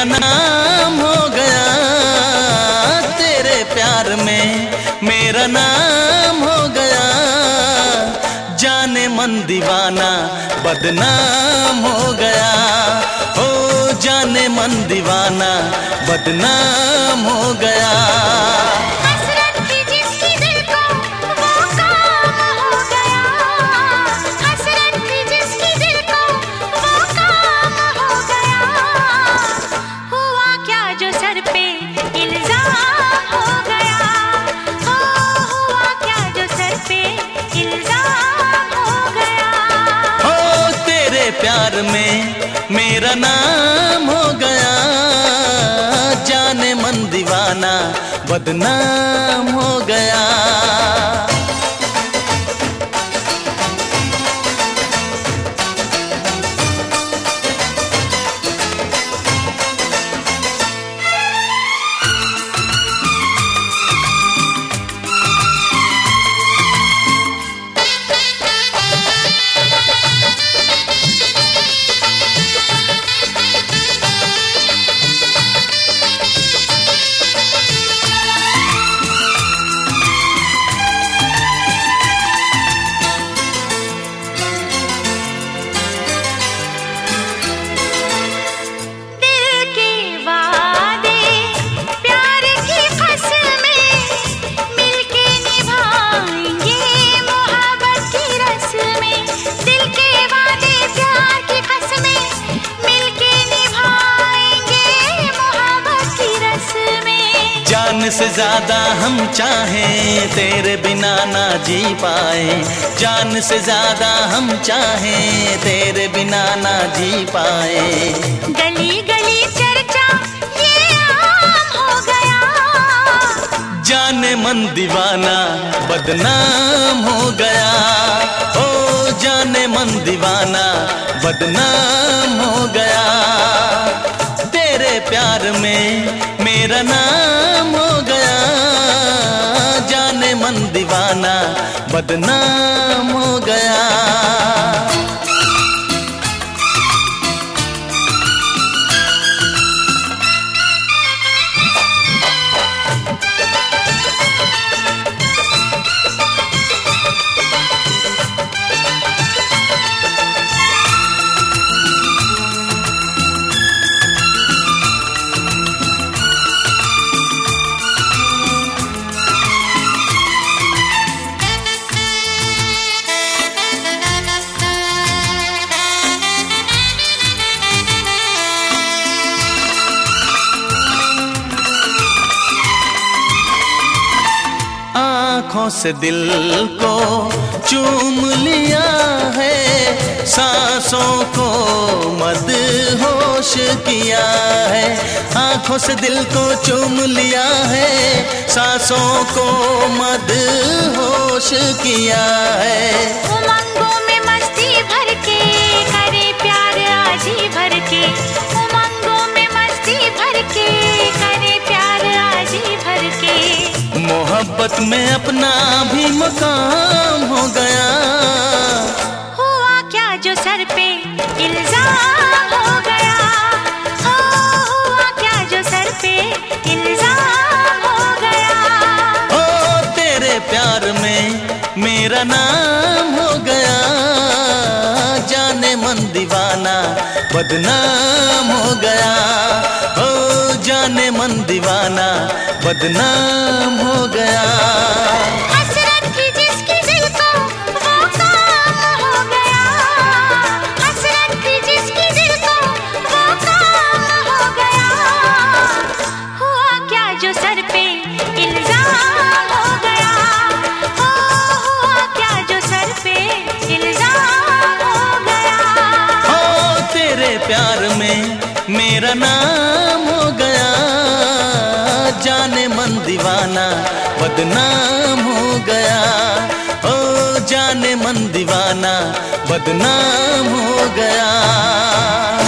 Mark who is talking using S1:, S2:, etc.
S1: नाम हो गया, तेरे प्यार में मेरा नाम हो गया। जाने मन दीवाना बदनाम हो गया, ओ जाने मन दीवाना बदनाम हो गया। प्यार में मेरा नाम हो गया, जाने मन दीवाना बदनाम हो गया। जान से ज्यादा हम चाहें तेरे बिना ना जी पाए, जान से ज्यादा हम चाहें तेरे बिना ना जी पाए।
S2: गली गली चर्चा ये आम हो गया,
S1: जाने मन दीवाना बदनाम हो गया, ओ जाने मन दीवाना बदनाम हो गया। तेरे प्यार में मेरा नाम हो गया, जाने मन दीवाना बदनाम हो गया। आँखों से दिल को चूम लिया है, सांसों को मदहोश किया है। आँखों से दिल को चूम लिया है, सांसों को मदहोश किया है।
S2: उमंगों में मस्ती भर के करे प्यार आजी भर के, उमंगों में मस्ती भर के करे प्यार आजी भर के।
S1: मोहब्बत में अपना भी मकाम हो गया,
S2: हुआ क्या जो सर पे इल्जाम हो गया, हुआ क्या जो सर पे इल्जाम हो गया।
S1: ओ तेरे प्यार में मेरा नाम हो गया, जाने मन दीवाना बदनाम हो गया, ओ जाने मन दीवाना बदनाम हो गया।
S2: हसरत की जिसकी दिल को वो काम हो गया, हसरत की जिसकी दिल को वो काम हो गया। हुआ क्या जो सर पे इल्जाम हो गया, हुआ क्या जो सर पे इल्जाम हो गया।
S1: ओ तेरे प्यार में मेरा नाम हो गया, जाने मन दीवाना बदनाम हो गया, ओ जाने मन दीवाना बदनाम हो गया।